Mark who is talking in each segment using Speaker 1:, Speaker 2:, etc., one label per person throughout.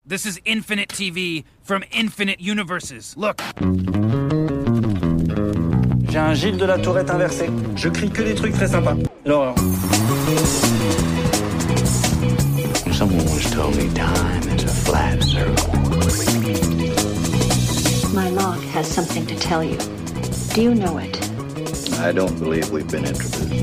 Speaker 1: This is Infinite TV from Infinite Universes. Look.
Speaker 2: J'ai un Gilles de la Tourette inversé. Je crie que des trucs très sympas. L'horreur.
Speaker 3: Someone once told me time is a flat circle.
Speaker 4: My log has something to tell you. Do you know it?
Speaker 3: I don't believe we've been introduced.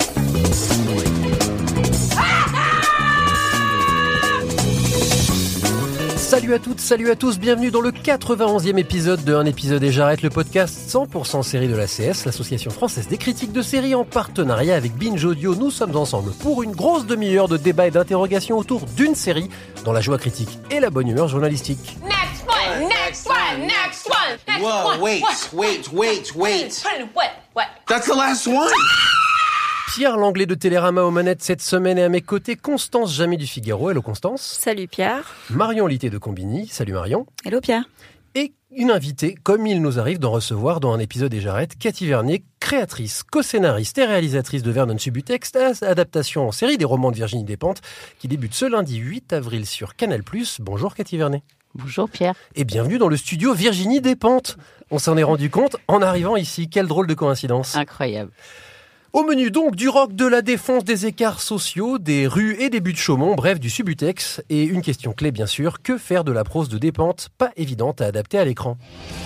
Speaker 5: Salut à toutes, salut à tous, bienvenue dans le 91e épisode de Un épisode et j'arrête, le podcast 100% série de l'ACS, l'association française des critiques de séries, en partenariat avec Binge Audio. Nous sommes ensemble pour une grosse demi-heure de débat et d'interrogation autour d'une série dans la joie critique et la bonne humeur journalistique.
Speaker 6: Next one, next one, next one, next
Speaker 7: Whoa,
Speaker 6: one.
Speaker 7: wait.
Speaker 6: What?
Speaker 7: That's the last one.
Speaker 5: Pierre Langlais de Télérama aux manettes cette semaine, et à mes côtés, Constance Jamais du Figaro. Hello Constance.
Speaker 8: Salut Pierre.
Speaker 5: Marion Litté de Combini. Salut Marion.
Speaker 8: Hello Pierre.
Speaker 5: Et une invitée, comme il nous arrive d'en recevoir dans Un épisode et j'arrête, Cathy Vernet, créatrice, co-scénariste et réalisatrice de Vernon Subutex, adaptation en série des romans de Virginie Despentes, qui débute ce lundi 8 avril sur Canal+. Bonjour Cathy Vernet.
Speaker 8: Bonjour Pierre.
Speaker 5: Et bienvenue dans le studio Virginie Despentes. On s'en est rendu compte en arrivant ici. Quelle drôle de coïncidence.
Speaker 8: Incroyable.
Speaker 5: Au menu donc du rock, de la défense des écarts sociaux, des rues et des buts de Chaumont, bref du Subutex. Et une question clé bien sûr, que faire de la prose de Despentes, pas évidente à adapter à l'écran.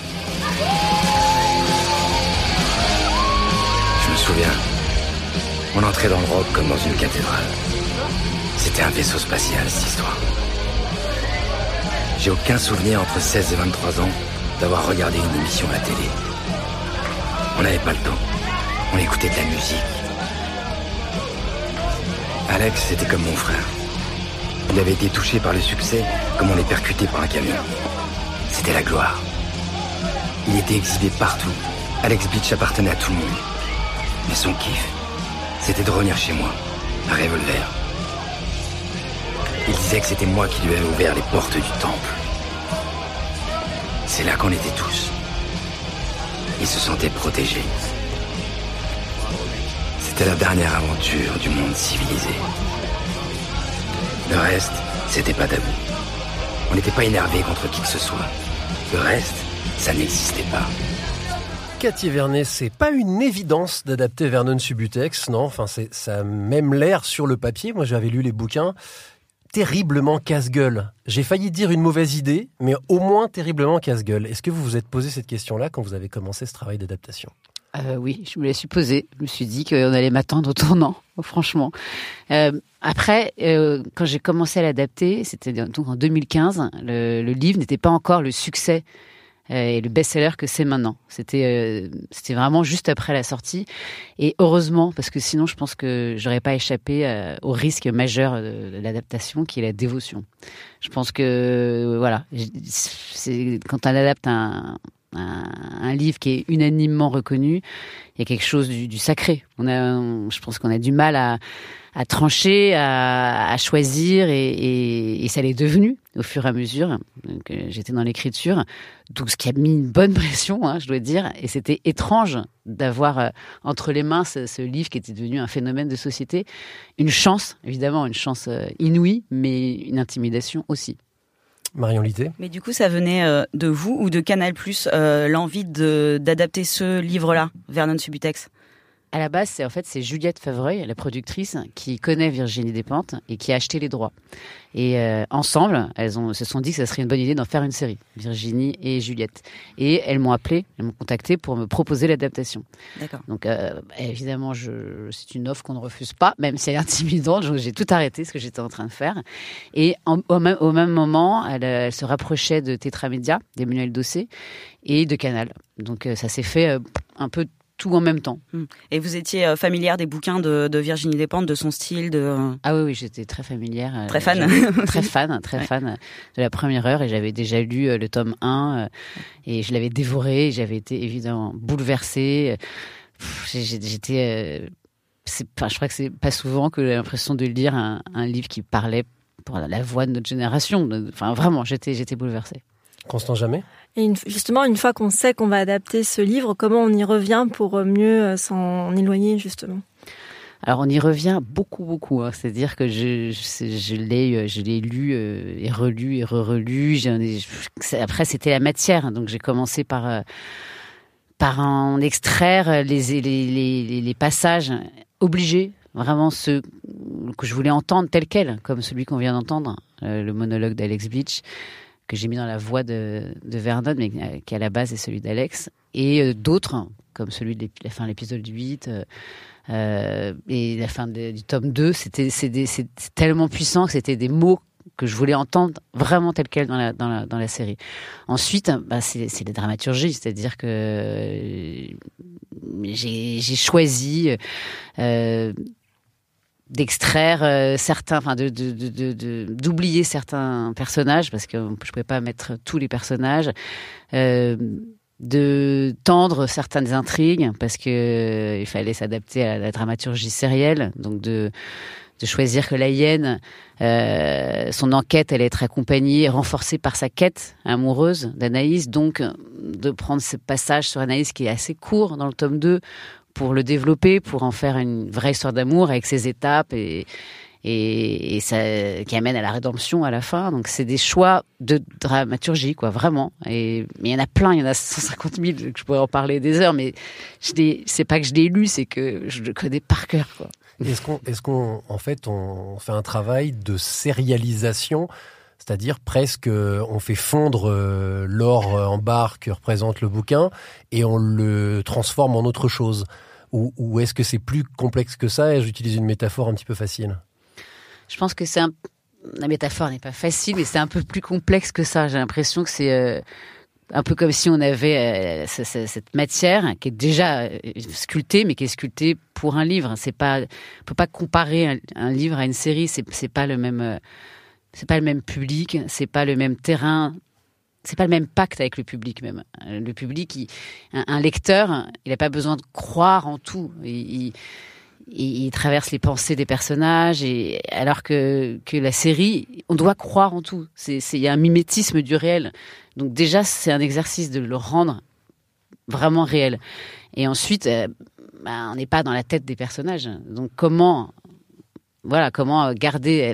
Speaker 9: Je me souviens, on entrait dans le rock comme dans une cathédrale. C'était un vaisseau spatial, cette histoire. J'ai aucun souvenir entre 16 et 23 ans d'avoir regardé une émission à la télé. On n'avait pas le temps. On écoutait de la musique. Alex, c'était comme mon frère. Il avait été touché par le succès comme on est percuté par un camion. C'était la gloire. Il était exhibé partout. Alex Beach appartenait à tout le monde. Mais son kiff, c'était de revenir chez moi, un revolver. Il disait que c'était moi qui lui avais ouvert les portes du temple. C'est là qu'on était tous. Il se sentait protégé. C'était la dernière aventure du monde civilisé. Le reste, c'était pas tabou. On n'était pas énervé contre qui que ce soit. Le reste, ça n'existait pas.
Speaker 5: Cathy Vernet, c'est pas une évidence d'adapter Vernon Subutex, non, enfin ça a même l'air sur le papier. Moi j'avais lu les bouquins, terriblement casse-gueule. J'ai failli dire une mauvaise idée, mais au moins terriblement casse-gueule. Est-ce que vous vous êtes posé cette question-là quand vous avez commencé ce travail d'adaptation ?
Speaker 8: Oui, je me l'ai supposé. Je me suis dit qu'on allait m'attendre au tournant, franchement. Après, quand j'ai commencé à l'adapter, c'était donc en 2015, le livre n'était pas encore le succès et le best-seller que c'est maintenant. C'était vraiment juste après la sortie. Et heureusement, parce que sinon, je pense que j'aurais pas échappé au risque majeur de l'adaptation, qui est la dévotion. Je pense que, voilà, c'est quand on adapte un livre qui est unanimement reconnu, il y a quelque chose du sacré. Je pense qu'on a du mal à trancher, à choisir, et ça l'est devenu au fur et à mesure. Donc, j'étais dans l'écriture, donc ce qui a mis une bonne pression, je dois dire, et c'était étrange d'avoir entre les mains ce livre qui était devenu un phénomène de société. Une chance, évidemment, une chance inouïe, mais une intimidation aussi.
Speaker 5: Marion Litté.
Speaker 10: Mais du coup, ça venait de vous ou de Canal+, l'envie d'adapter ce livre-là, Vernon Subutex ?
Speaker 8: À la base, c'est Juliette Favreuil, la productrice, qui connaît Virginie Despentes et qui a acheté les droits. Et ensemble, elles se sont dit que ça serait une bonne idée d'en faire une série, Virginie et Juliette. Et elles m'ont contacté pour me proposer l'adaptation.
Speaker 10: D'accord.
Speaker 8: Donc évidemment, c'est une offre qu'on ne refuse pas, même si elle est intimidante. J'ai tout arrêté ce que j'étais en train de faire. Et au même moment, elle se rapprochait de Tétramédia, d'Emmanuel Dossé, et de Canal. Donc ça s'est fait un peu tout en même temps.
Speaker 10: Et vous étiez familière des bouquins de Virginie Despentes, de son style
Speaker 8: Ah oui, j'étais très familière.
Speaker 10: Très fan.
Speaker 8: Très fan de la première heure, et j'avais déjà lu le tome 1 et je l'avais dévoré, et j'avais été évidemment bouleversée. Je crois que c'est pas souvent que j'ai l'impression de lire un livre qui parlait pour la voix de notre génération. Enfin, vraiment, j'étais bouleversée.
Speaker 5: Constance Jamais.
Speaker 11: Et justement, une fois qu'on sait qu'on va adapter ce livre, comment on y revient pour mieux s'en éloigner, justement ?
Speaker 8: Alors on y revient beaucoup. Hein. C'est-à-dire que je l'ai lu et relu et re-relu. Après c'était la matière, donc j'ai commencé par en extraire les passages obligés, vraiment ceux que je voulais entendre tels quels, comme celui qu'on vient d'entendre, le monologue d'Alex Beach, que j'ai mis dans la voix de Vernon, mais qui à la base est celui d'Alex, et d'autres, comme celui de la fin de l'épisode 8, et la fin du tome 2, c'est tellement puissant que c'était des mots que je voulais entendre vraiment tels quels dans la série. Ensuite, c'est la dramaturgie, c'est-à-dire que j'ai choisi d'extraire certains, d'oublier certains personnages, parce que je pouvais pas mettre tous les personnages, de tendre certaines intrigues, parce que il fallait s'adapter à la dramaturgie sérielle, donc de choisir que la hyène, son enquête allait être accompagnée, renforcée par sa quête amoureuse d'Anaïs, donc de prendre ce passage sur Anaïs qui est assez court dans le tome 2 pour le développer, pour en faire une vraie histoire d'amour avec ses étapes et ça, qui amène à la rédemption à la fin. Donc c'est des choix de dramaturgie, quoi, vraiment. Mais il y en a plein, il y en a 150 000, que je pourrais en parler des heures, mais c'est pas que je l'ai lu, c'est que je le connais par cœur, quoi.
Speaker 5: Est-ce qu'on en fait, on fait un travail de sérialisation, c'est-à-dire presque on fait fondre l'or en barre que représente le bouquin et on le transforme en autre chose, ou est-ce que c'est plus complexe que ça, et j'utilise une métaphore un petit peu facile?
Speaker 8: Je pense que la métaphore n'est pas facile, mais c'est un peu plus complexe que ça. J'ai l'impression que c'est un peu comme si on avait cette matière qui est déjà sculptée, mais qui est sculptée pour un livre. On peut pas comparer un livre à une série. C'est pas le même public, c'est pas le même terrain, c'est pas le même pacte avec le public même. Le public, un lecteur, il n'a pas besoin de croire en tout. Il traverse les pensées des personnages, alors que la série, on doit croire en tout. Il y a un mimétisme du réel. Donc déjà, c'est un exercice de le rendre vraiment réel. Et ensuite, on n'est pas dans la tête des personnages. Donc comment garder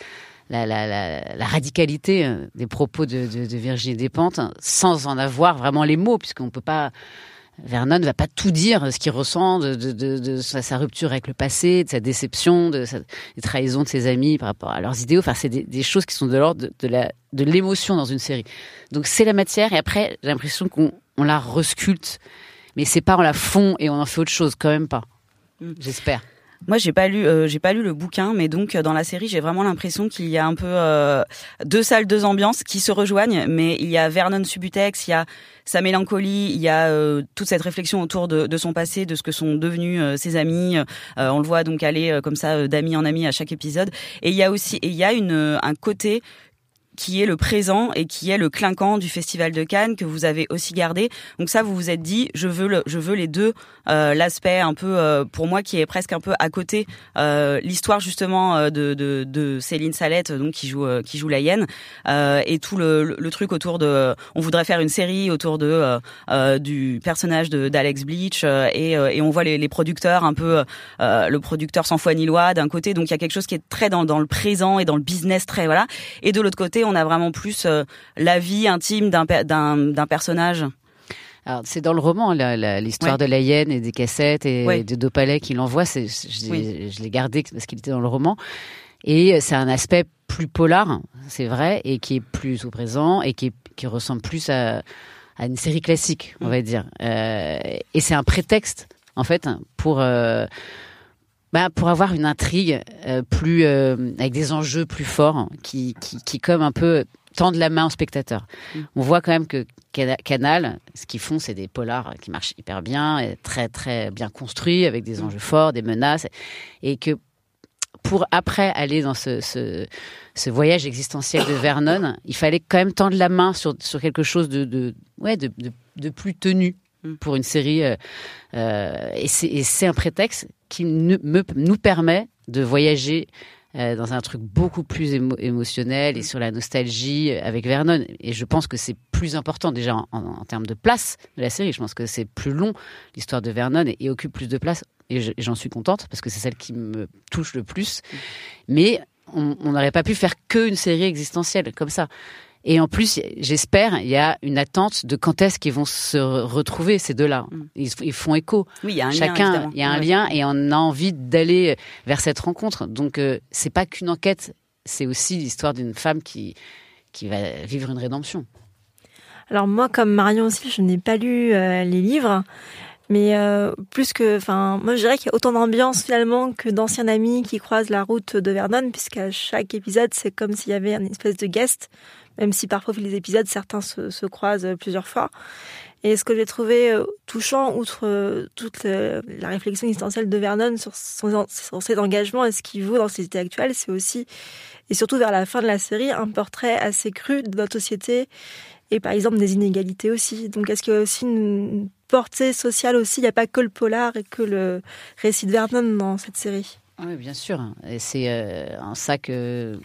Speaker 8: la radicalité des propos de Virginie Despentes sans en avoir vraiment les mots, puisqu'on peut pas... Vernon ne va pas tout dire, ce qu'il ressent de sa rupture avec le passé, de sa déception, des trahisons de ses amis par rapport à leurs idéaux. Enfin, c'est des choses qui sont de l'ordre de l'émotion dans une série. Donc c'est la matière, et après j'ai l'impression qu'on la resculpte, mais c'est pas on la fond et on en fait autre chose, quand même pas. J'espère.
Speaker 10: Moi, j'ai pas lu le bouquin, mais donc dans la série, j'ai vraiment l'impression qu'il y a un peu deux salles, deux ambiances qui se rejoignent. Mais il y a Vernon Subutex, il y a sa mélancolie, il y a toute cette réflexion autour de son passé, de ce que sont devenus ses amis. On le voit donc aller comme ça d'ami en ami à chaque épisode. Et il y a un côté qui est le présent et qui est le clinquant du Festival de Cannes que vous avez aussi gardé. Donc ça, vous vous êtes dit, je veux les deux, l'aspect un peu pour moi qui est presque un peu à côté, l'histoire justement de Céline Salette, donc qui joue la hyène, et tout le truc autour de, on voudrait faire une série autour du personnage d'Alex Bleach, et on voit les producteurs un peu, le producteur sans foi ni loi d'un côté, donc il y a quelque chose qui est très dans le présent et dans le business, très voilà, et de l'autre côté on a vraiment plus la vie intime d'un personnage.
Speaker 8: Alors, c'est dans le roman, l'histoire de la hyène et des cassettes et de Dopalais qu'il envoie. Je l'ai gardé parce qu'il était dans le roman. Et c'est un aspect plus polar, c'est vrai, et qui est plus au présent et qui ressemble plus à une série classique, on va dire. Et c'est un prétexte, en fait, pour avoir une intrigue plus avec des enjeux plus forts qui comme un peu tendent la main au spectateur. On voit quand même que Canal, ce qu'ils font, c'est des polars qui marchent hyper bien, et très très bien construits, avec des enjeux forts, des menaces, et que pour après aller dans ce voyage existentiel de Vernon, il fallait quand même tendre la main sur quelque chose de plus tenu pour une série, et c'est un prétexte qui nous permet de voyager dans un truc beaucoup plus émotionnel et sur la nostalgie avec Vernon. Et je pense que c'est plus important déjà en termes de place de la série. Je pense que c'est plus long, l'histoire de Vernon, et occupe plus de place et j'en suis contente, parce que c'est celle qui me touche le plus. Mais on n'aurait pas pu faire qu'une série existentielle comme ça. Et en plus, j'espère, il y a une attente de quand est-ce qu'ils vont se retrouver, ces deux-là. Ils font écho.
Speaker 10: Oui, il y a un
Speaker 8: lien,
Speaker 10: évidemment.
Speaker 8: Il y a un lien, et on a envie d'aller vers cette rencontre. Donc, c'est pas qu'une enquête, c'est aussi l'histoire d'une femme qui va vivre une rédemption.
Speaker 11: Alors moi, comme Marion aussi, je n'ai pas lu les livres. Mais moi je dirais qu'il y a autant d'ambiance finalement que d'anciens amis qui croisent la route de Vernon, puisqu'à chaque épisode, c'est comme s'il y avait une espèce de guest, même si parfois les épisodes, certains se croisent plusieurs fois. Et ce que j'ai trouvé touchant, outre toute la réflexion existentielle de Vernon sur ses engagements et ce qu'il vaut dans la société actuelle, c'est aussi, et surtout vers la fin de la série, un portrait assez cru de notre société et par exemple des inégalités aussi. Donc est-ce qu'il y a aussi une portée sociale aussi? Il n'y a pas que le polar et que le récit de Vernon dans cette série.
Speaker 8: Oui, bien sûr. Et c'est en ça que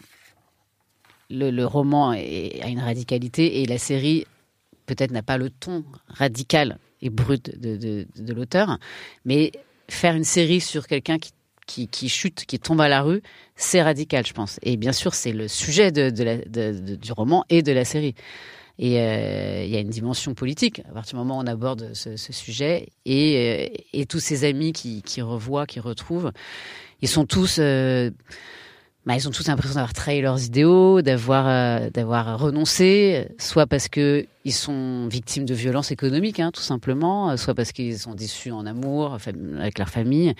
Speaker 8: le roman a une radicalité et la série peut-être n'a pas le ton radical et brut de l'auteur, mais faire une série sur quelqu'un qui chute, qui tombe à la rue, c'est radical, je pense. Et bien sûr, c'est le sujet du roman et de la série. Et il y a une dimension politique à partir du moment où on aborde ce sujet. Et tous ces amis qui revoient, qui retrouvent, ils ont tous l'impression d'avoir trahi leurs idéaux, d'avoir renoncé, soit parce que ils sont victimes de violences économiques, tout simplement, soit parce qu'ils sont déçus en amour, avec leur famille.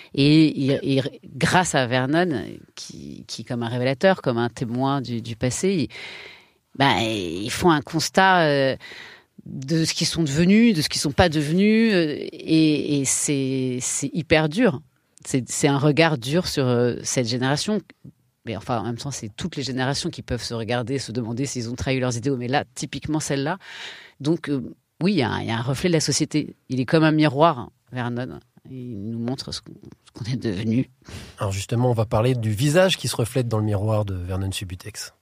Speaker 8: Et grâce à Vernon, qui comme un révélateur, comme un témoin du passé, ils font un constat de ce qu'ils sont devenus, de ce qu'ils sont pas devenus, et c'est hyper dur. C'est un regard dur sur cette génération. Mais enfin, en même temps, c'est toutes les générations qui peuvent se regarder, se demander s'ils ont trahi leurs idéaux. Mais là, typiquement celle-là. Donc, oui, il y a un reflet de la société. Il est comme un miroir, Vernon. Il nous montre ce qu'on est devenu.
Speaker 5: Alors justement, on va parler du visage qui se reflète dans le miroir de Vernon Subutex.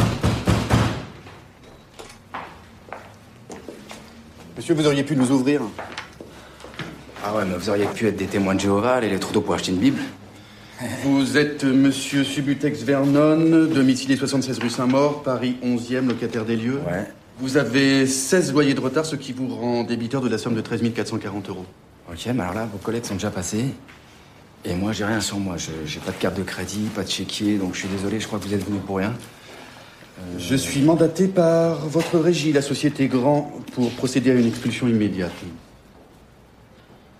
Speaker 7: Monsieur, vous auriez pu nous ouvrir.
Speaker 9: Ah ouais, mais vous auriez pu être des témoins de Jéhovah, aller les troupeaux pour acheter une Bible.
Speaker 7: Vous êtes monsieur Subutex Vernon, domicilié 76 rue Saint-Maur, Paris 11e, locataire des lieux.
Speaker 9: Ouais.
Speaker 7: Vous avez 16 loyers de retard, ce qui vous rend débiteur de la somme de 13 440 €.
Speaker 9: Ok, mais alors là, vos collègues sont déjà passés. Et moi, j'ai rien sur moi. J'ai pas de carte de crédit, pas de chéquier, donc je suis désolé, je crois que vous êtes venu pour rien.
Speaker 7: Je suis mandaté par votre régie, la société Grand, pour procéder à une expulsion immédiate.
Speaker 9: Pardon ?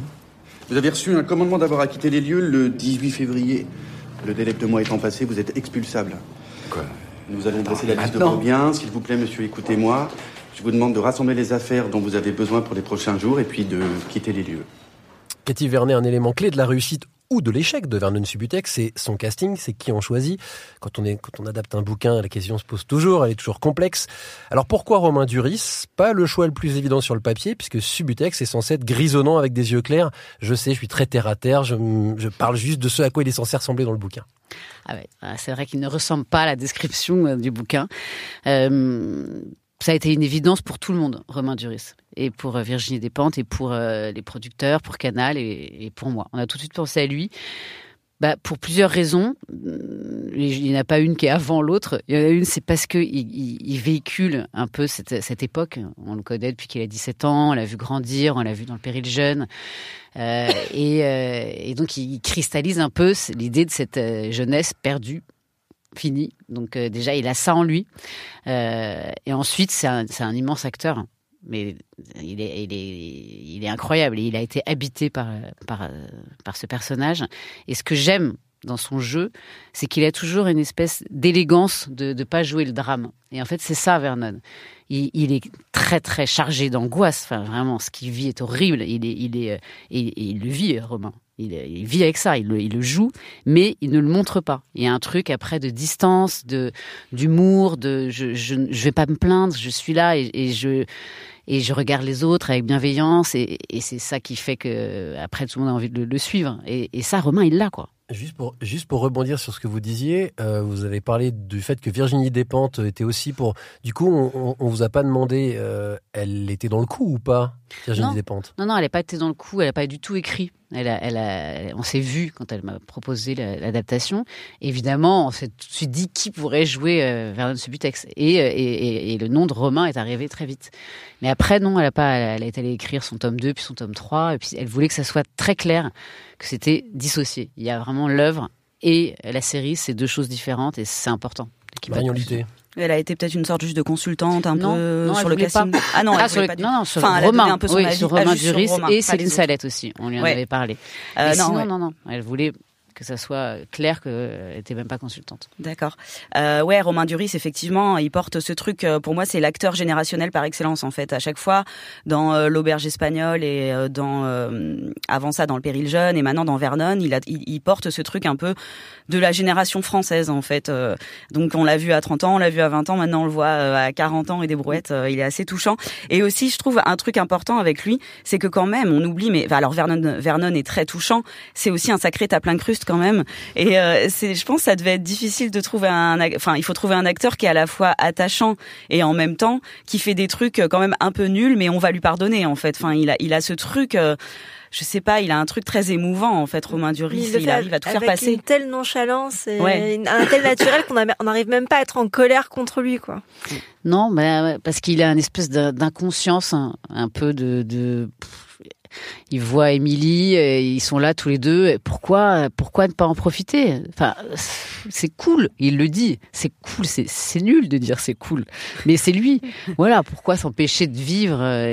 Speaker 7: Vous avez reçu un commandement d'avoir acquitté les lieux le 18 février. Le délai de 2 mois étant passé, vous êtes expulsable.
Speaker 9: Quoi ?
Speaker 7: Nous allons dresser la liste de vos biens. S'il vous plaît, monsieur, écoutez-moi. Je vous demande de rassembler les affaires dont vous avez besoin pour les prochains jours et puis de quitter les lieux.
Speaker 5: Cathy Vernet, un élément clé de la réussite ou de l'échec de Vernon Subutex, c'est son casting, c'est qui on choisit. Quand on adapte un bouquin, la question se pose toujours, elle est toujours complexe. Alors pourquoi Romain Duris ? Pas le choix le plus évident sur le papier, puisque Subutex est censé être grisonnant avec des yeux clairs. Je sais, je suis très terre à terre, je parle juste de ce à quoi il est censé ressembler dans le bouquin.
Speaker 8: Ah ouais, c'est vrai qu'il ne ressemble pas à la description du bouquin. Ça a été une évidence pour tout le monde, Romain Duris, et pour Virginie Despentes, et pour les producteurs, pour Canal, et pour moi. On a tout de suite pensé à lui, pour plusieurs raisons. Il n'y en a pas une qui est avant l'autre. Il y en a une, c'est parce qu'il véhicule un peu cette époque. On le connaît depuis qu'il a 17 ans, on l'a vu grandir, on l'a vu dans le Péril jeune. Et donc, il cristallise un peu l'idée de cette jeunesse perdue, fini. Donc déjà, il a ça en lui. Et ensuite, c'est un immense acteur. Mais il est incroyable. Et il a été habité par ce personnage. Et ce que j'aime dans son jeu, c'est qu'il a toujours une espèce d'élégance de ne pas jouer le drame. Et en fait, c'est ça, Vernon. Il est très, très chargé d'angoisse. Enfin, vraiment, ce qu'il vit est horrible. Il le vit, Romain. Il vit avec ça, il le joue, mais il ne le montre pas. Il y a un truc après de distance, d'humour, je vais pas me plaindre, je suis là et et je regarde les autres avec bienveillance, et c'est ça qui fait que après tout le monde a envie de le suivre. Et ça, Romain, il l'a, quoi.
Speaker 5: Juste pour rebondir sur ce que vous disiez, vous avez parlé du fait que Virginie Despentes était aussi pour... Du coup, on vous a pas demandé, elle était dans le coup ou pas, Virginie Despentes?
Speaker 8: Non, elle n'a pas été dans le coup, elle n'a pas du tout écrit. On s'est vu quand elle m'a proposé l'adaptation. Évidemment, on s'est tout de suite dit qui pourrait jouer Vernon Subutex. Et le nom de Romain est arrivé très vite. Mais après, non, elle est allée écrire son tome 2, puis son tome 3. Et puis, elle voulait que ça soit très clair que c'était dissocié. Il y a vraiment l'œuvre et la série, c'est deux choses différentes et c'est important.
Speaker 5: Marion Litté.
Speaker 10: Elle a été peut-être une sorte juste de consultante peu
Speaker 8: sur
Speaker 10: le casting.
Speaker 8: Pas.
Speaker 10: Ah non, elle
Speaker 8: sur
Speaker 10: pas du...
Speaker 8: sur
Speaker 10: enfin,
Speaker 8: Romain,
Speaker 10: un peu son avis,
Speaker 8: sur Romain Duris et
Speaker 10: Céline
Speaker 8: Salette aussi. On lui en avait parlé. Non. Elle voulait que ça soit clair qu'elle n'était même pas consultante.
Speaker 10: D'accord. Romain Duris, effectivement, il porte ce truc, pour moi, c'est l'acteur générationnel par excellence, en fait. À chaque fois, dans L'Auberge espagnole et avant ça, dans Le Péril jeune, et maintenant dans Vernon, il porte ce truc un peu de la génération française, en fait. Donc, on l'a vu à 30 ans, on l'a vu à 20 ans, maintenant on le voit à 40 ans et des brouettes. Il est assez touchant. Et aussi, je trouve un truc important avec lui, c'est que quand même, on oublie, mais alors Vernon est très touchant, c'est aussi un sacré tape-l'incruste quand même. Et je pense que ça devait être difficile de trouver il faut trouver un acteur qui est à la fois attachant et en même temps qui fait des trucs quand même un peu nuls, mais on va lui pardonner, en fait. Enfin, il a ce truc, je sais pas, il a un truc très émouvant, en fait, Romain Duris. Il arrive à tout faire passer.
Speaker 11: Avec une telle nonchalance et un tel naturel qu'on n'arrive même pas à être en colère contre lui, quoi.
Speaker 8: Non, parce qu'il a une espèce d'inconscience, un peu de il voit Émilie, ils sont là tous les deux. Pourquoi ne pas en profiter? Enfin, c'est cool. Il le dit. C'est cool. C'est nul de dire c'est cool, mais c'est lui. Voilà. Pourquoi s'empêcher de vivre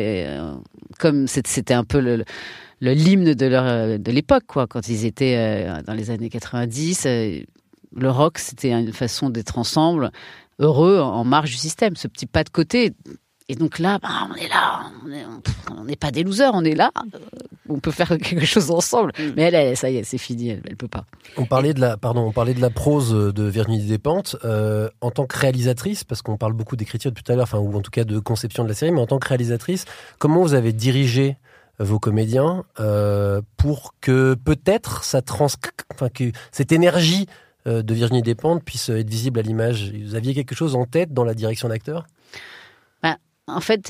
Speaker 8: comme c'était un peu le l'hymne de l'époque, quoi. Quand ils étaient dans les années 90, le rock, c'était une façon d'être ensemble, heureux, en marge du système. Ce petit pas de côté. Et donc là, on est là, on n'est pas des losers, on est là, on peut faire quelque chose ensemble. Mais elle, ça y est, c'est fini, elle peut pas.
Speaker 5: On parlait de la prose de Virginie Despentes en tant que réalisatrice, parce qu'on parle beaucoup d'écriture depuis tout à l'heure, ou en tout cas de conception de la série, mais en tant que réalisatrice, comment vous avez dirigé vos comédiens pour que peut-être que cette énergie de Virginie Despentes puisse être visible à l'image? Vous aviez quelque chose en tête dans la direction d'acteur?
Speaker 8: En fait,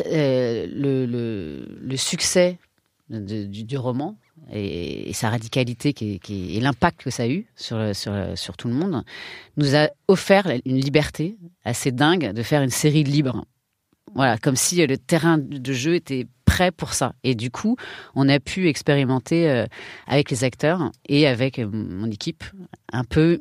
Speaker 8: le succès du roman et sa radicalité et l'impact que ça a eu sur tout le monde nous a offert une liberté assez dingue de faire une série libre. Voilà, comme si le terrain de jeu était prêt pour ça. Et du coup, on a pu expérimenter avec les acteurs et avec mon équipe un peu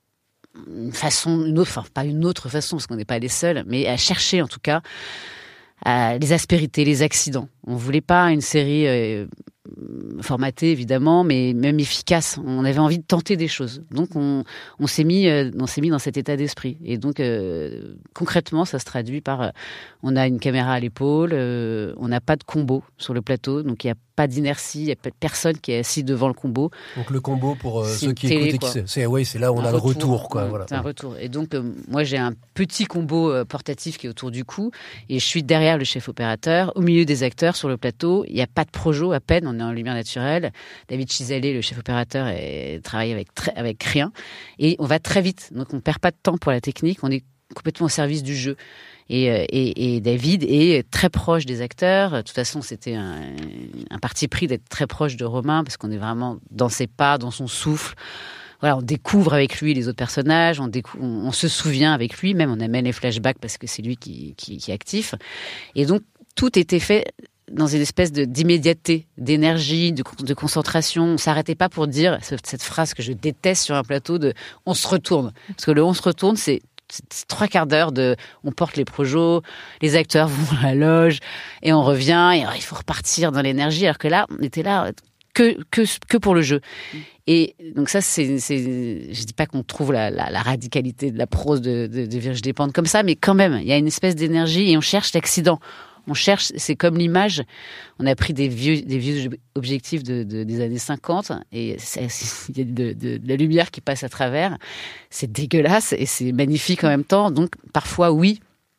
Speaker 8: pas une autre façon, parce qu'on n'est pas les seuls, mais à chercher en tout cas les aspérités, les accidents. On voulait pas une série formatée évidemment, mais même efficace. On avait envie de tenter des choses. Donc on s'est mis dans cet état d'esprit. Et donc concrètement, ça se traduit par on a une caméra à l'épaule, on n'a pas de combo sur le plateau, donc il y a pas d'inertie, il n'y a pas de personne qui est assis devant le combo.
Speaker 5: Donc le combo, pour ceux qui écoutent, c'est là où on a le retour. Quoi, voilà.
Speaker 8: C'est un retour. Et donc moi j'ai un petit combo portatif qui est autour du cou, et je suis derrière le chef opérateur, au milieu des acteurs sur le plateau. Il n'y a pas de projo, à peine, on est en lumière naturelle. David Chisalet, le chef opérateur, travaille avec rien. Et on va très vite, donc on ne perd pas de temps pour la technique, on est complètement au service du jeu. Et David est très proche des acteurs. De toute façon, c'était un parti pris d'être très proche de Romain, parce qu'on est vraiment dans ses pas, dans son souffle. Voilà, on découvre avec lui les autres personnages, on se souvient avec lui, même on amène les flashbacks parce que c'est lui qui est actif. Et donc, tout était fait dans une espèce d'immédiateté, d'énergie, de concentration. On s'arrêtait pas pour dire cette phrase que je déteste sur un plateau de « on se retourne ». Parce que le « on se retourne », c'est 3/4 d'heure on porte les projos, les acteurs vont à la loge et on revient et il faut repartir dans l'énergie, alors que là on était là que pour le jeu. Et donc ça je dis pas qu'on trouve la radicalité de la prose de Virginie Despentes comme ça, mais quand même il y a une espèce d'énergie et on cherche l'accident. On cherche, c'est comme l'image. On a pris des vieux objectifs des années 50 et il y a de la lumière qui passe à travers. C'est dégueulasse et c'est magnifique en même temps. Donc parfois, oui,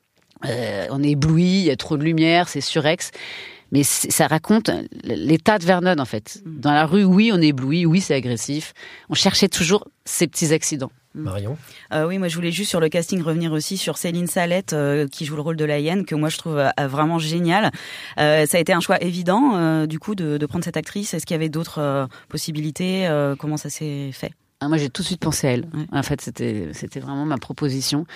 Speaker 8: on est ébloui, il y a trop de lumière, c'est surex. Mais ça raconte l'état de Vernon, en fait. Dans la rue, oui, on est ébloui, oui, c'est agressif. On cherchait toujours ces petits accidents.
Speaker 5: Marion ?
Speaker 10: Oui, moi je voulais juste sur le casting revenir aussi sur Céline Salette qui joue le rôle de la hyène, que moi je trouve vraiment génial. Ça a été un choix évident du coup de prendre cette actrice. Est-ce qu'il y avait d'autres possibilités ? Comment ça s'est fait ?
Speaker 8: Moi j'ai tout de suite pensé à elle. Ouais. En fait c'était vraiment ma proposition.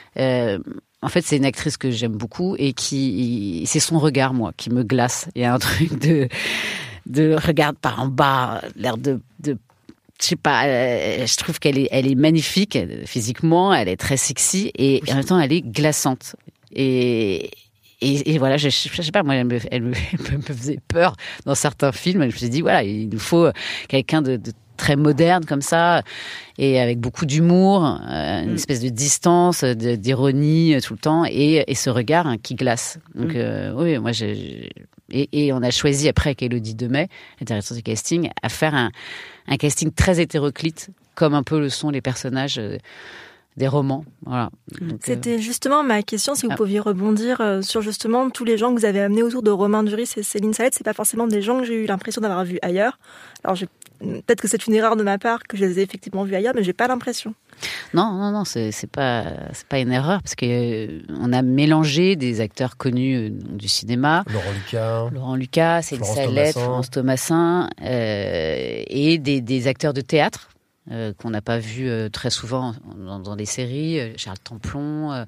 Speaker 8: En fait c'est une actrice que j'aime beaucoup et c'est son regard moi qui me glace. Il y a un truc de regarde par en bas, l'air de je sais pas, je trouve qu'elle est magnifique physiquement, elle est très sexy et en même temps elle est glaçante. Et voilà, je sais pas, moi elle me faisait peur dans certains films. Je me suis dit voilà, il nous faut quelqu'un de très moderne comme ça et avec beaucoup d'humour, une espèce de distance, d'ironie tout le temps et ce regard qui glace. Donc oui, moi et on a choisi après avec Élodie Demet, la directrice du casting, à faire un casting très hétéroclite, comme un peu le sont les personnages des romans. Voilà. Donc,
Speaker 11: c'était justement ma question, si vous pouviez rebondir sur justement tous les gens que vous avez amenés autour de Romain Duris et Céline Salette. C'est pas forcément des gens que j'ai eu l'impression d'avoir vus ailleurs. Alors peut-être que c'est une erreur de ma part que je les ai effectivement vus ailleurs, mais j'ai pas l'impression.
Speaker 8: Non, c'est pas une erreur parce que on a mélangé des acteurs connus du cinéma, Laurent Lucas, Céline Salette, Florence Thomassin, et des acteurs de théâtre qu'on n'a pas vus très souvent dans des séries, Charles Templon,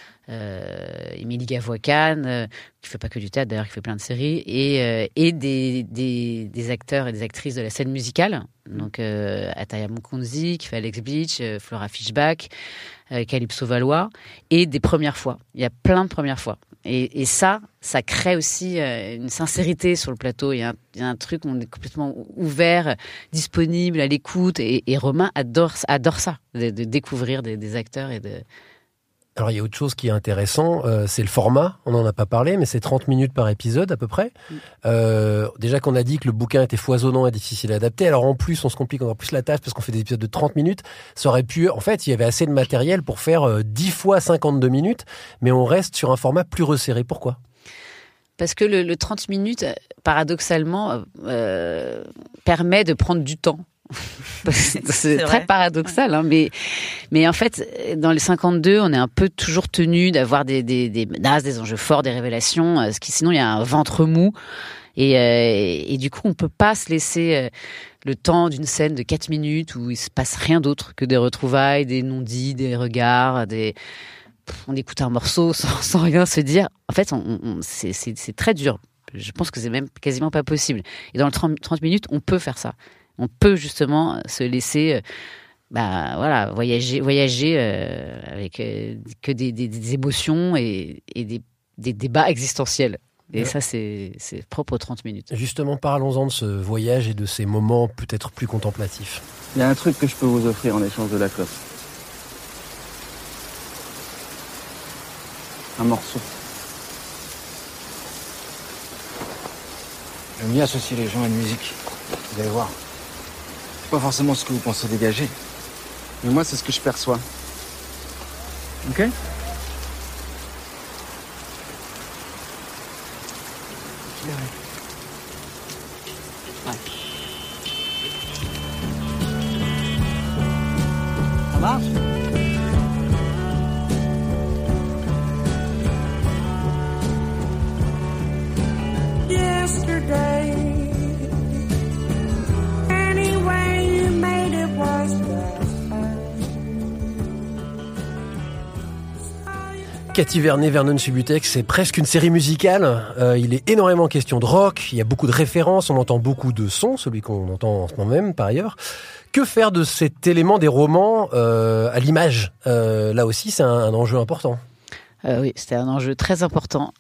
Speaker 8: Émilie Gavoiscan, qui fait pas que du théâtre d'ailleurs, qui fait plein de séries, et des acteurs et des actrices de la scène musicale, donc Ataya Mukunzi qui fait Alex Beach, Flora Fischbach, Calypso Valois, et des premières fois. Il y a plein de premières fois. Et ça crée aussi une sincérité sur le plateau. Il y a un truc où on est complètement ouvert, disponible, à l'écoute, et Romain adore ça, de découvrir des acteurs et de...
Speaker 5: Alors, il y a autre chose qui est intéressant, c'est le format. On n'en a pas parlé, mais c'est 30 minutes par épisode, à peu près. Déjà qu'on a dit que le bouquin était foisonnant et difficile à adapter. Alors, en plus, on se complique encore plus la tâche parce qu'on fait des épisodes de 30 minutes. Ça aurait pu... En fait, il y avait assez de matériel pour faire 10 fois 52 minutes, mais on reste sur un format plus resserré. Pourquoi ?
Speaker 8: Parce que le 30 minutes, paradoxalement, permet de prendre du temps. C'est très vrai. Paradoxal, hein, mais en fait, dans les 52, on est un peu toujours tenu d'avoir des menaces, des enjeux forts, des révélations, parce que sinon il y a un ventre mou, et du coup on peut pas se laisser le temps d'une scène de 4 minutes où il se passe rien d'autre que des retrouvailles, des non-dits, des regards, on écoute un morceau sans rien se dire. En fait, c'est très dur. Je pense que c'est même quasiment pas possible. Et dans le 30 minutes, on peut faire ça. On peut justement se laisser voyager avec que des émotions et des débats existentiels. Et ça, c'est propre aux 30 minutes.
Speaker 5: Justement, parlons-en de ce voyage et de ces moments peut-être plus contemplatifs.
Speaker 7: Il y a un truc que je peux vous offrir en échange de la clope. Un morceau.
Speaker 9: J'aime bien associer les gens à une musique. Vous allez voir. Pas forcément ce que vous pensez dégager.
Speaker 7: Mais moi, c'est ce que je perçois. Ok ?
Speaker 9: Ouais.
Speaker 7: Ça marche ?
Speaker 5: Cathy Vernet, Vernon Subutex, c'est presque une série musicale. Il est énormément question de rock, il y a beaucoup de références, on entend beaucoup de sons, celui qu'on entend en ce moment même par ailleurs. Que faire de cet élément des romans à l'image ? Là aussi, c'est un enjeu important.
Speaker 8: Oui, c'était un enjeu très important.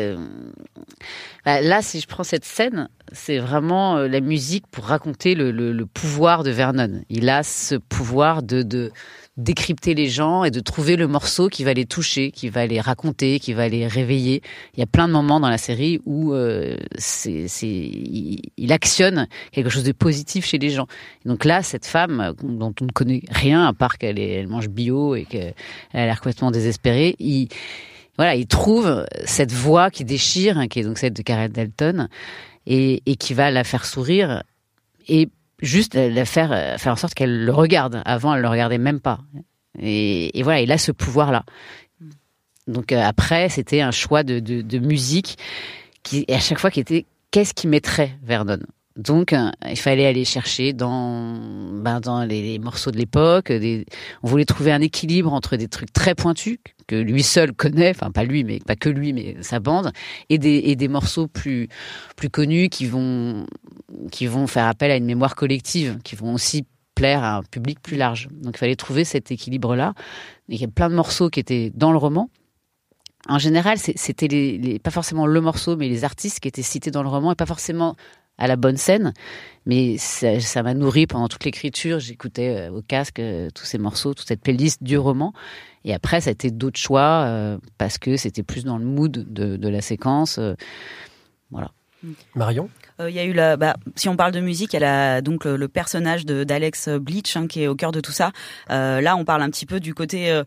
Speaker 8: Là, si je prends cette scène, c'est vraiment la musique pour raconter le pouvoir de Vernon. Il a ce pouvoir de décrypter les gens et de trouver le morceau qui va les toucher, qui va les raconter, qui va les réveiller. Il y a plein de moments dans la série où il actionne quelque chose de positif chez les gens. Et donc là, cette femme dont on ne connaît rien à part qu'elle mange bio et qu'elle a l'air complètement désespérée, il voilà, il trouve cette voix qui déchire, hein, qui est donc celle de Karen Dalton, et qui va la faire sourire et juste la faire en sorte qu'elle le regarde. Avant, elle le regardait même pas. Et voilà, il a ce pouvoir-là. Donc après, c'était un choix de musique qui, à chaque fois, qui était qu'est-ce qui mettrait Vernon. Donc, il fallait aller chercher dans les morceaux de l'époque. On voulait trouver un équilibre entre des trucs très pointus que lui seul connaît, enfin pas lui, mais pas que lui, mais sa bande, et des morceaux plus connus qui vont faire appel à une mémoire collective, qui vont aussi plaire à un public plus large. Donc, il fallait trouver cet équilibre-là. Il y a plein de morceaux qui étaient dans le roman. En général, c'était pas forcément le morceau, mais les artistes qui étaient cités dans le roman, et pas forcément à la bonne scène, mais ça m'a nourri pendant toute l'écriture. J'écoutais au casque tous ces morceaux, toute cette playlist du roman. Et après, ça a été d'autres choix parce que c'était plus dans le mood de la séquence. Voilà.
Speaker 5: Marion ?
Speaker 10: Il y a eu si on parle de musique, elle a donc le personnage d'Alex Bleach, hein, qui est au cœur de tout ça. Là, on parle un petit peu du côté,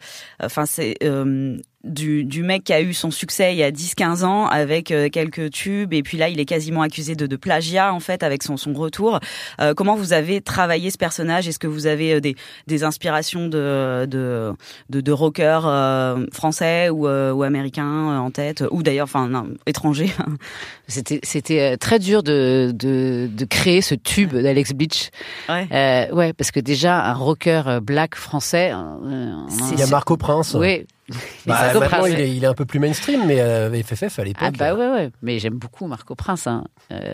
Speaker 10: du mec qui a eu son succès il y a 10-15 ans avec quelques tubes, et puis là il est quasiment accusé de plagiat en fait avec son retour. Comment vous avez travaillé ce personnage? Est-ce que vous avez des inspirations de rockers français ou américains en tête, ou d'ailleurs étrangers?
Speaker 8: C'était très dur de créer ce tube d'Alex Bleach. Ouais, parce que déjà un rocker black français,
Speaker 5: il y a Marco Prince.
Speaker 8: Oui.
Speaker 5: Maintenant, il est un peu plus mainstream, mais FFF à l'époque.
Speaker 8: Ouais. Mais j'aime beaucoup Marco Prince. Hein.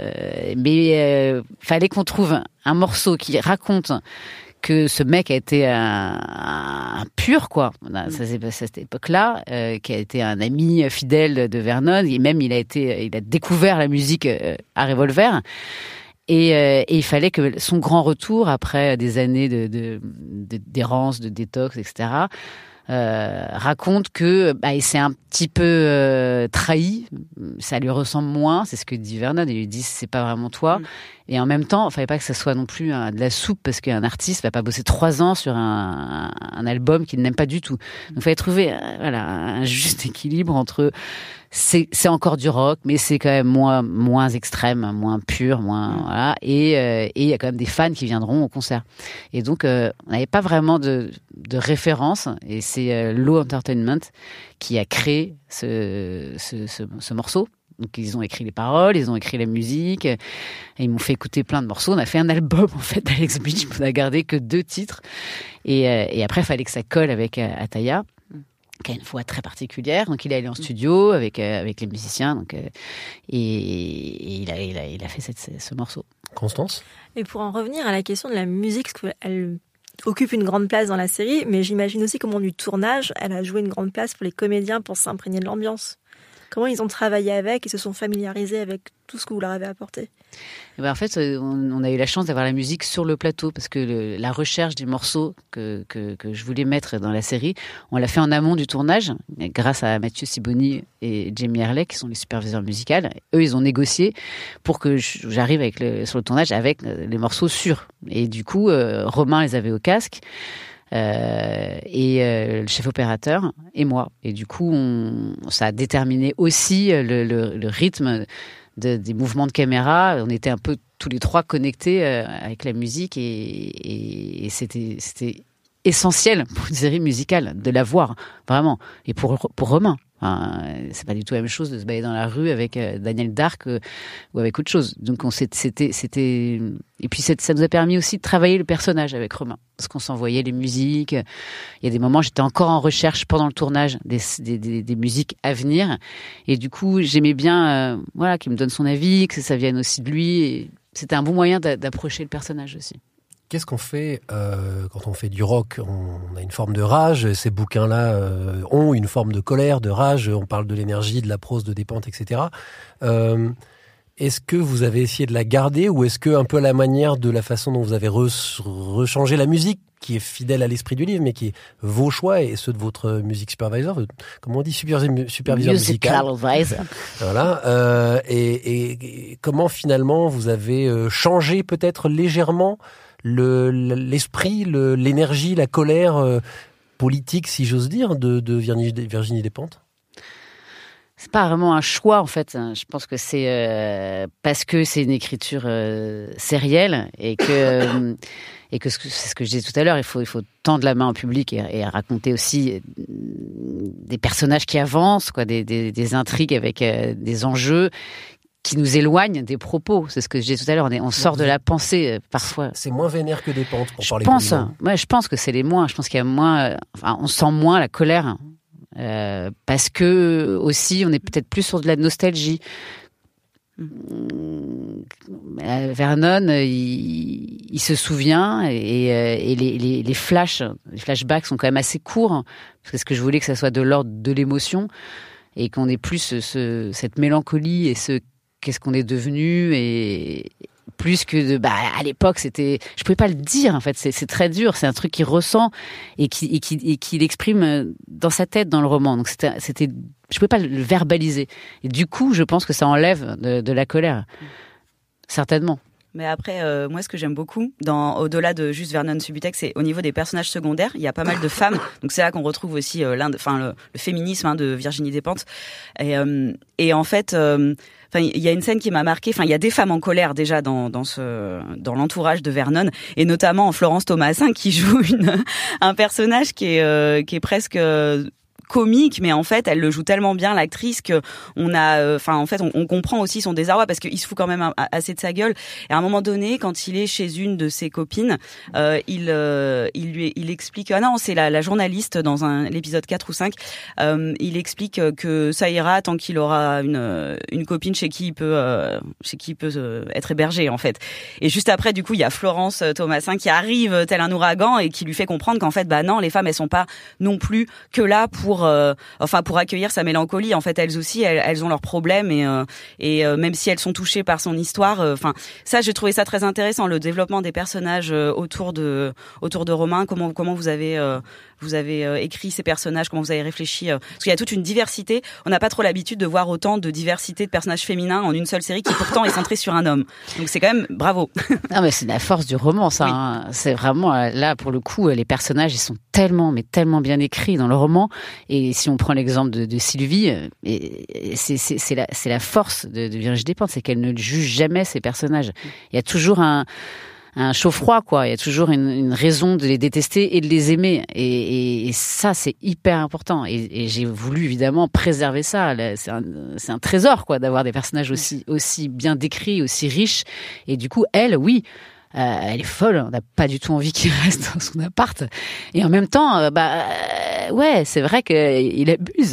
Speaker 8: Mais fallait qu'on trouve un morceau qui raconte que ce mec a été un pur, quoi. Ça s'est passé à cette époque-là, qui a été un ami fidèle de Vernon. Et même, il a découvert la musique à Revolver. Et il fallait que son grand retour, après des années d'errance, de détox, etc., raconte que il s'est un petit peu trahi, ça lui ressemble moins, c'est ce que dit Vernon, il lui dit c'est pas vraiment toi. Et en même temps, il fallait pas que ça soit non plus de la soupe, parce qu'un artiste va pas bosser 3 ans sur un album qu'il n'aime pas du tout. Donc il fallait trouver un juste équilibre entre c'est encore du rock, mais c'est quand même moins extrême, moins pur, voilà. Et il y a quand même des fans qui viendront au concert. Et donc on n'avait pas vraiment de référence, et c'est Low Entertainment qui a créé ce morceau. Donc ils ont écrit les paroles, ils ont écrit la musique, et ils m'ont fait écouter plein de morceaux. On a fait un album en fait d'Alex Bleach, on a gardé que 2 titres, et après il fallait que ça colle avec Ataya, qui a une voix très particulière. Donc il est allé en studio avec les musiciens, donc et il a fait ce morceau.
Speaker 5: Constance ?
Speaker 11: Et pour en revenir à la question de la musique, parce qu'elle occupe une grande place dans la série, mais j'imagine aussi comment du tournage, elle a joué une grande place pour les comédiens pour s'imprégner de l'ambiance. Comment ils ont travaillé avec et se sont familiarisés avec tout ce que vous leur avez apporté?
Speaker 8: En fait, on a eu la chance d'avoir la musique sur le plateau, parce que la recherche des morceaux que je voulais mettre dans la série, on l'a fait en amont du tournage, grâce à Mathieu Siboni et Jamie Herley, qui sont les superviseurs musicaux. Eux, ils ont négocié pour que j'arrive sur le tournage avec les morceaux sûrs. Et du coup, Romain les avait au casque. Le chef opérateur et moi, et du coup ça a déterminé aussi le rythme des mouvements de caméra. On était un peu tous les 3 connectés avec la musique, et c'était essentiel pour une série musicale de la voir vraiment, et pour Romain. C'est pas du tout la même chose de se balader dans la rue avec Daniel Dark ou avec autre chose. Donc c'était et puis ça nous a permis aussi de travailler le personnage avec Romain, parce qu'on s'envoyait les musiques. Il y a des moments, j'étais encore en recherche pendant le tournage des musiques à venir, et du coup j'aimais bien qu'il me donne son avis, que ça vienne aussi de lui, et c'était un bon moyen d'approcher le personnage aussi.
Speaker 5: Qu'est-ce qu'on fait quand on fait du rock? On a une forme de rage. Ces bouquins-là ont une forme de colère, de rage. On parle de l'énergie, de la prose, de Despentes, etc. Est-ce que vous avez essayé de la garder, ou est-ce que, un peu à la manière de la façon dont vous avez rechangé la musique, qui est fidèle à l'esprit du livre, mais qui est vos choix et ceux de votre music supervisor, comment on dit, superviseur musical. Voilà. Et comment finalement vous avez changé peut-être légèrement l'esprit, l'énergie, la colère politique, si j'ose dire, de Virginie Despentes?
Speaker 8: c'est pas vraiment un choix en fait. Je pense que c'est parce que c'est une écriture sérielle et que c'est ce que je disais tout à l'heure. Il faut tendre la main au public et raconter aussi des personnages qui avancent, quoi, des intrigues avec des enjeux qui nous éloignent des propos. C'est ce que je disais tout à l'heure. On sort de la pensée parfois.
Speaker 5: C'est moins vénère que des pentes pour parler.
Speaker 8: Je pense que c'est les moins. Je pense qu'il y a moins. On sent moins la colère. Parce que aussi on est peut-être plus sur de la nostalgie. Vernon il se souvient et les flashbacks sont quand même assez courts parce que je voulais que ça soit de l'ordre de l'émotion et qu'on ait plus cette mélancolie et qu'est-ce qu'on est devenu et plus que à l'époque je pouvais pas le dire en fait, c'est très dur, c'est un truc qu'il ressent et qu'il exprime dans sa tête dans le roman, donc c'était je pouvais pas le verbaliser et du coup je pense que ça enlève de la colère certainement.
Speaker 10: Mais après, moi, ce que j'aime beaucoup, au-delà de juste Vernon Subutex, c'est au niveau des personnages secondaires, il y a pas mal de femmes. Donc c'est là qu'on retrouve aussi le féminisme de Virginie Despentes. Et en fait, il y a une scène qui m'a marquée. Enfin, il y a des femmes en colère déjà dans l'entourage de Vernon, et notamment Florence Thomasin qui joue un personnage qui est presque comique, mais en fait elle le joue tellement bien, l'actrice, que on comprend aussi son désarroi parce qu'il se fout quand même assez de sa gueule. Et à un moment donné, quand il est chez une de ses copines, il explique, ah non, c'est la journaliste dans l'épisode 4 ou 5, il explique que ça ira tant qu'il aura une copine chez qui il peut être hébergé en fait. Et juste après, du coup, il y a Florence Thomasin qui arrive tel un ouragan et qui lui fait comprendre qu'en fait non, les femmes elles sont pas non plus que là pour accueillir sa mélancolie. En fait, elles aussi, elles ont leurs problèmes et même si elles sont touchées par son histoire, ça, j'ai trouvé ça très intéressant, le développement des personnages autour de Romain. Comment vous avez écrit ces personnages, comment vous avez réfléchi, parce qu'il y a toute une diversité. On n'a pas trop l'habitude de voir autant de diversité de personnages féminins en une seule série qui pourtant est centrée sur un homme. Donc c'est quand même bravo.
Speaker 8: Non mais c'est la force du roman, ça.
Speaker 10: Oui.
Speaker 8: Hein. C'est vraiment là pour le coup, les personnages ils sont tellement bien écrits dans le roman. Et si on prend l'exemple de Sylvie, c'est la force de Virginie Despentes, c'est qu'elle ne juge jamais ses personnages. Il y a toujours un chaud-froid, quoi. Il y a toujours une raison de les détester et de les aimer. Et ça, c'est hyper important. Et j'ai voulu, évidemment, préserver ça. C'est un trésor, quoi, d'avoir des personnages aussi bien décrits, aussi riches. Et du coup, elle, oui, elle est folle. On n'a pas du tout envie qu'il reste dans son appart. Et en même temps, ouais, c'est vrai qu'il abuse.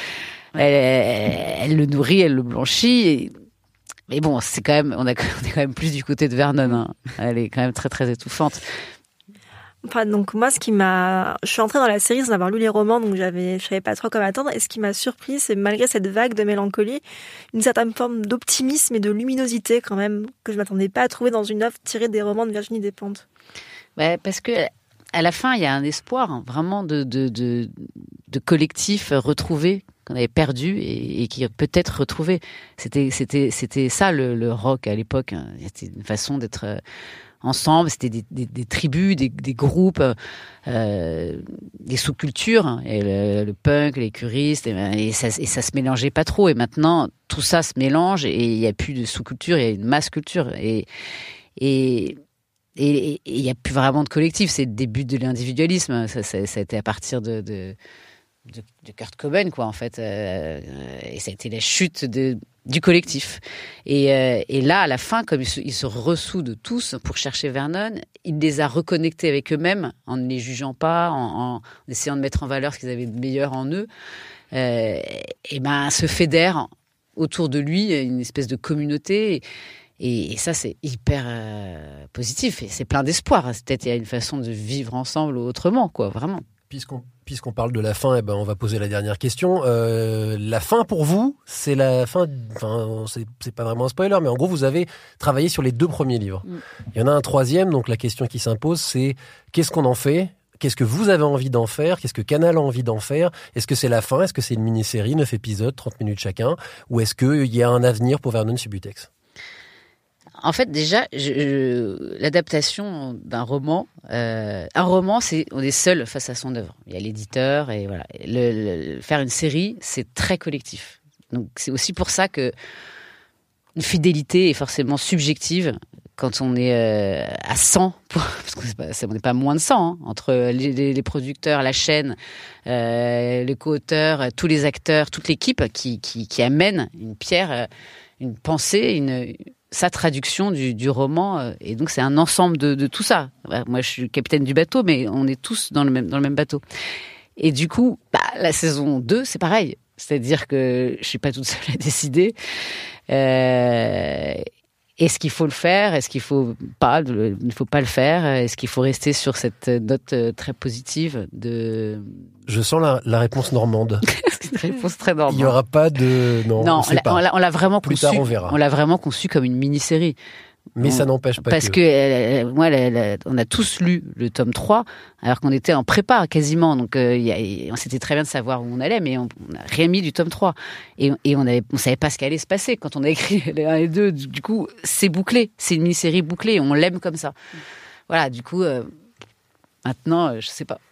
Speaker 8: Elle le nourrit, elle le blanchit. Mais bon, c'est quand même, on est quand même plus du côté de Vernon. Hein. Elle est quand même très très étouffante.
Speaker 11: Enfin, donc moi, je suis entrée dans la série sans avoir lu les romans, donc je savais pas trop comment attendre. Et ce qui m'a surpris, c'est malgré cette vague de mélancolie, une certaine forme d'optimisme et de luminosité quand même que je m'attendais pas à trouver dans une œuvre tirée des romans de Virginie Despentes.
Speaker 8: Ouais, parce que à la fin, il y a un espoir vraiment de collectif retrouvé qu'on avait perdu et qui peut-être retrouvé. C'était ça le rock à l'époque. C'était une façon d'être ensemble. C'était des tribus, des groupes, des sous-cultures, et le punk, les curistes, et ça se mélangeait pas trop. Et maintenant, tout ça se mélange et il y a plus de sous-culture, il y a une masse culture et il y a plus vraiment de collectif. C'est le début de l'individualisme. Ça a été à partir de Kurt Cobain, quoi, en fait. Et ça a été la chute du collectif. Et là, à la fin, comme ils se ressoudent tous pour chercher Vernon, il les a reconnectés avec eux-mêmes en ne les jugeant pas, en essayant de mettre en valeur ce qu'ils avaient de meilleur en eux. Se fédère autour de lui une espèce de communauté. Et ça, c'est hyper positif. Et c'est plein d'espoir. Peut-être il y a une façon de vivre ensemble autrement, quoi, vraiment.
Speaker 5: Puisqu'on parle de la fin, on va poser la dernière question. La fin pour vous, c'est la fin. Enfin, c'est pas vraiment un spoiler, mais en gros, vous avez travaillé sur les 2 premiers livres. Il y en a un 3e, donc la question qui s'impose, c'est qu'est-ce qu'on en fait ? Qu'est-ce que vous avez envie d'en faire ? Qu'est-ce que Canal a envie d'en faire ? Est-ce que c'est la fin ? Est-ce que c'est une mini-série, 9 épisodes, 30 minutes chacun ? Ou est-ce qu'il y a un avenir pour Vernon Subutex ?
Speaker 8: En fait, déjà, l'adaptation d'un roman, un roman, on est seul face à son œuvre. Il y a l'éditeur et voilà. Faire une série, c'est très collectif. Donc c'est aussi pour ça que une fidélité est forcément subjective quand on est à 100, parce qu'on n'est pas moins de 100, hein, entre les producteurs, la chaîne, les co-auteurs, tous les acteurs, toute l'équipe qui amène une pierre, une pensée, sa traduction du roman. Et donc c'est un ensemble de tout ça. Moi je suis le capitaine du bateau, mais on est tous dans le même bateau. Et du coup, la saison 2, c'est pareil. C'est-à-dire que je suis pas toute seule à décider. Est-ce qu'il faut le faire ? Est-ce qu'il faut pas ? Il ne faut pas le faire ? Est-ce qu'il faut rester sur cette note très positive de...
Speaker 5: Je sens la réponse normande.
Speaker 8: C'est une réponse très normande.
Speaker 5: Il n'y aura pas de... Non,
Speaker 8: on l'a vraiment
Speaker 5: Plus
Speaker 8: conçu.
Speaker 5: tard, on verra.
Speaker 8: On l'a vraiment conçu comme une mini-série.
Speaker 5: Mais ça n'empêche pas
Speaker 8: parce que moi, on a tous lu le tome 3, alors qu'on était en prépa quasiment. Donc, on s'était très bien de savoir où on allait, mais on n'a rien mis du tome 3. Et on savait pas ce qu'allait se passer quand on a écrit les 1 et 2. Du coup, c'est bouclé. C'est une mini-série bouclée. On l'aime comme ça. Voilà, du coup, maintenant, je sais pas.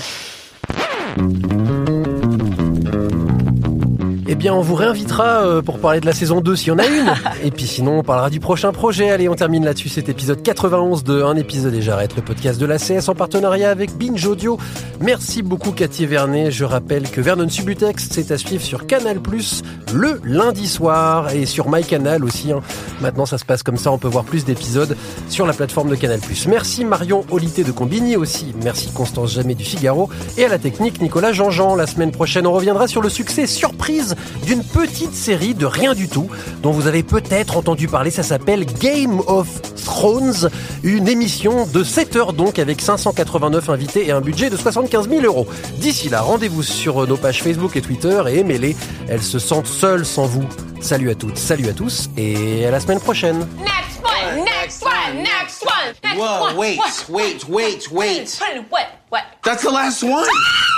Speaker 5: Eh bien, on vous réinvitera pour parler de la saison 2 s'il y en a une. Et puis sinon, on parlera du prochain projet. Allez, on termine là-dessus cet épisode 91 de Un épisode et j'arrête, le podcast de l'ACS en partenariat avec Binge Audio. Merci beaucoup Cathy Vernet. Je rappelle que Vernon Subutex, c'est à suivre sur Canal+, le lundi soir et sur MyCanal aussi. Hein. Maintenant, ça se passe comme ça. On peut voir plus d'épisodes sur la plateforme de Canal+. Merci Marion Olité de Combini aussi. Merci Constance Jamais du Figaro. Et à la technique, Nicolas Jean-Jean. La semaine prochaine, on reviendra sur le succès surprise d'une petite série de rien du tout dont vous avez peut-être entendu parler. Ça s'appelle Game of Thrones, une émission de 7 heures donc avec 589 invités et un budget de 75 000 €. D'ici là, rendez-vous sur nos pages Facebook et Twitter et aimez-les. Elles se sentent seules sans vous. Salut à toutes, salut à tous et à la semaine prochaine.
Speaker 6: Next one, next one, next one, next Whoa, one. wait. What? What? That's the last one.